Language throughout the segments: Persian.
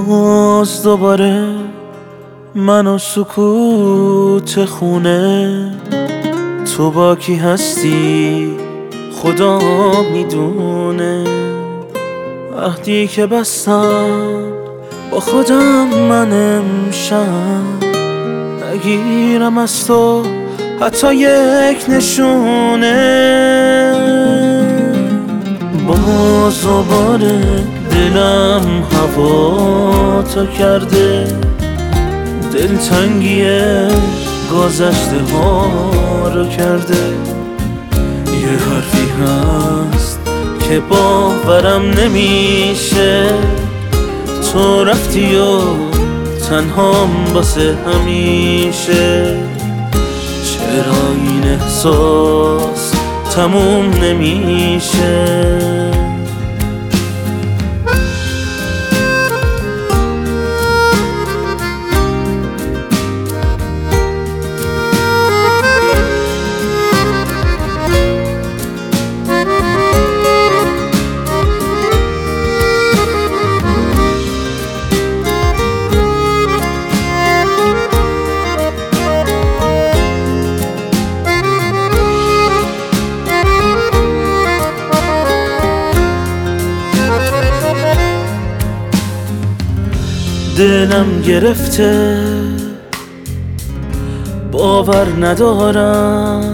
باز دوباره من و سکوت خونه، تو با کی هستی خدا میدونه. عهدی که بستم با خودم من امشب، نگیرم از تو حتی یک نشونه. باز دوباره دلم هوا تا کرده، دلتنگی گذشته ها رو کرده. یه حرفی هست که باورم نمیشه، تو رفتی و تنهام واسه همیشه. چرا این احساس تموم نمیشه؟ دلم گرفته باور ندارم،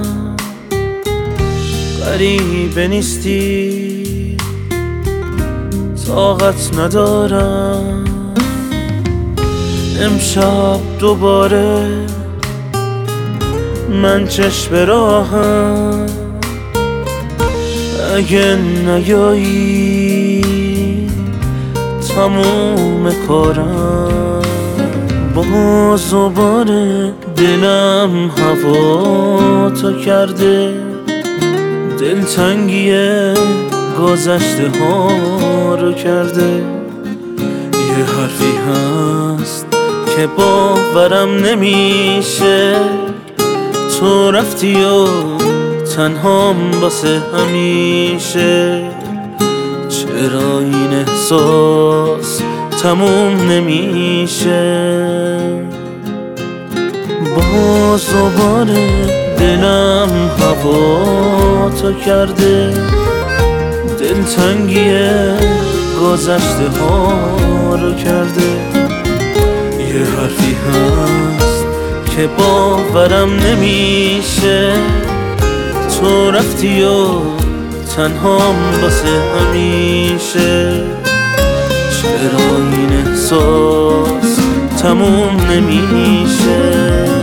غریبه نیستی طاقت ندارم. امشب دوباره من چشم راهم، اگه نیایی تموم کارم. باز دوباره دلم هوا تا کرده، دلتنگی گذشته ها رو کرده. یه حرفی هست که باورم نمیشه، تو رفتی و تنهام واسه همیشه. چرا این احساس تموم نمیشه؟ باز دوباره دلم هوا تا کرده، دلتنگی گذشته ها رو کرده. یه حرفی هست که باورم نمیشه، تو رفتی و تنهام واسه همیشه. چرا این احساس تموم نمیشه؟